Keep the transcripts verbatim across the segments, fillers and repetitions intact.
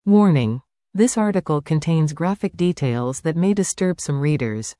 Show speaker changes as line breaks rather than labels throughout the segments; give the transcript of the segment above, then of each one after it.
Warning: this article contains graphic details that may disturb some readers.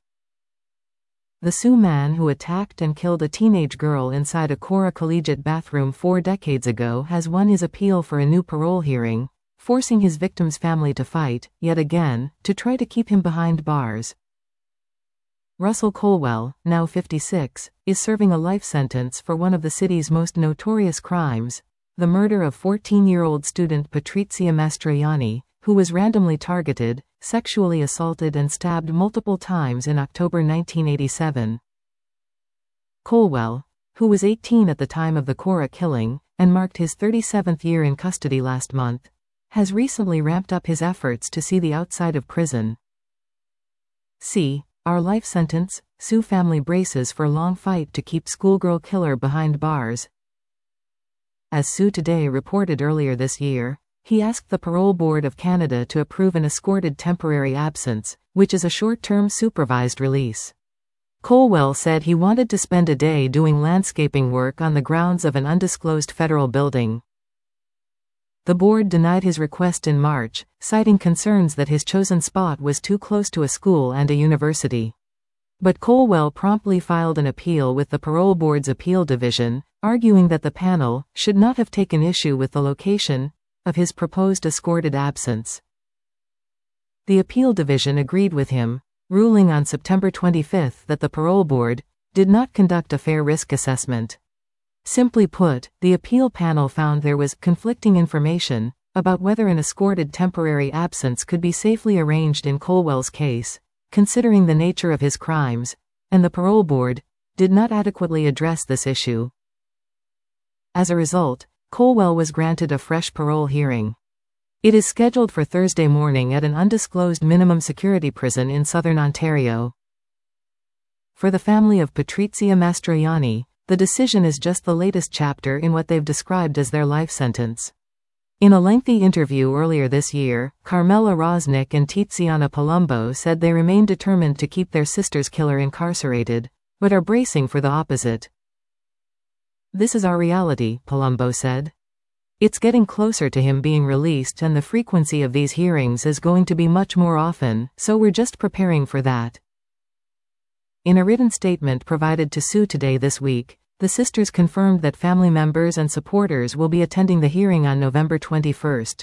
The Sioux man who attacked and killed a teenage girl inside a Cora Collegiate bathroom four decades ago has won his appeal for a new parole hearing, forcing his victim's family to fight, yet again, to try to keep him behind bars. Russell Colwell, now fifty-six, is serving a life sentence for one of the city's most notorious crimes, the murder of fourteen-year-old student Patrizia Mastroianni, who was randomly targeted, sexually assaulted and stabbed multiple times in October nineteen eighty-seven. Colwell, who was eighteen at the time of the Cora killing, and marked his thirty-seventh year in custody last month, has recently ramped up his efforts to see the outside of prison. See, Our Life Sentence, Sioux family braces for long fight to keep schoolgirl killer behind bars. As Sioux Today reported earlier this year, he asked the Parole Board of Canada to approve an escorted temporary absence, which is a short-term supervised release. Colwell said he wanted to spend a day doing landscaping work on the grounds of an undisclosed federal building. The board denied his request in March, citing concerns that his chosen spot was too close to a school and a university. But Colwell promptly filed an appeal with the Parole Board's Appeal Division, arguing that the panel should not have taken issue with the location of his proposed escorted absence. The Appeal Division agreed with him, ruling on September twenty-fifth that the Parole Board did not conduct a fair risk assessment. Simply put, the appeal panel found there was conflicting information about whether an escorted temporary absence could be safely arranged in Colwell's case, considering the nature of his crimes, and the Parole Board did not adequately address this issue. As a result, Colwell was granted a fresh parole hearing. It is scheduled for Thursday morning at an undisclosed minimum security prison in southern Ontario. For the family of Patrizia Mastroianni, the decision is just the latest chapter in what they've described as their life sentence. In a lengthy interview earlier this year, Carmela Rosnick and Tiziana Palumbo said they remain determined to keep their sister's killer incarcerated, but are bracing for the opposite. "This is our reality," Palumbo said. "It's getting closer to him being released and the frequency of these hearings is going to be much more often, so we're just preparing for that." In a written statement provided to Sioux Today this week, the sisters confirmed that family members and supporters will be attending the hearing on November twenty-first.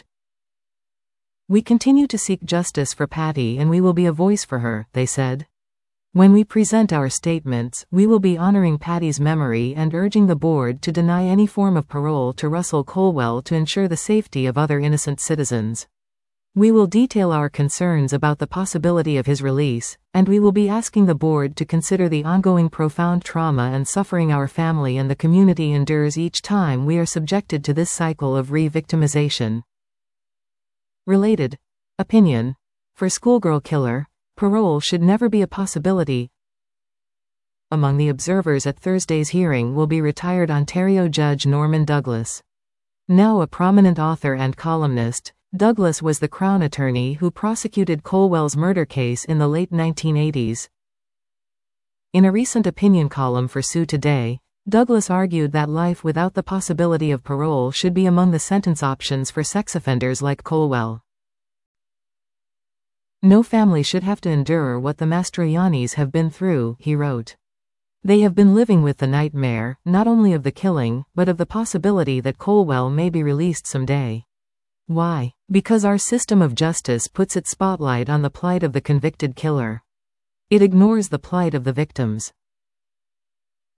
"We continue to seek justice for Patty and we will be a voice for her," they said. "When we present our statements, we will be honoring Patty's memory and urging the board to deny any form of parole to Russell Colwell to ensure the safety of other innocent citizens. We will detail our concerns about the possibility of his release, and we will be asking the board to consider the ongoing profound trauma and suffering our family and the community endures each time we are subjected to this cycle of re-victimization." Related opinion: for schoolgirl killer, parole should never be a possibility. Among the observers at Thursday's hearing will be retired Ontario Judge Norman Douglas. Now a prominent author and columnist, Douglas was the Crown attorney who prosecuted Colwell's murder case in the late nineteen eighties. In a recent opinion column for Sioux Today, Douglas argued that life without the possibility of parole should be among the sentence options for sex offenders like Colwell. "No family should have to endure what the Mastroiannis have been through," he wrote. "They have been living with the nightmare, not only of the killing, but of the possibility that Colwell may be released someday. Why? Because our system of justice puts its spotlight on the plight of the convicted killer. It ignores the plight of the victims.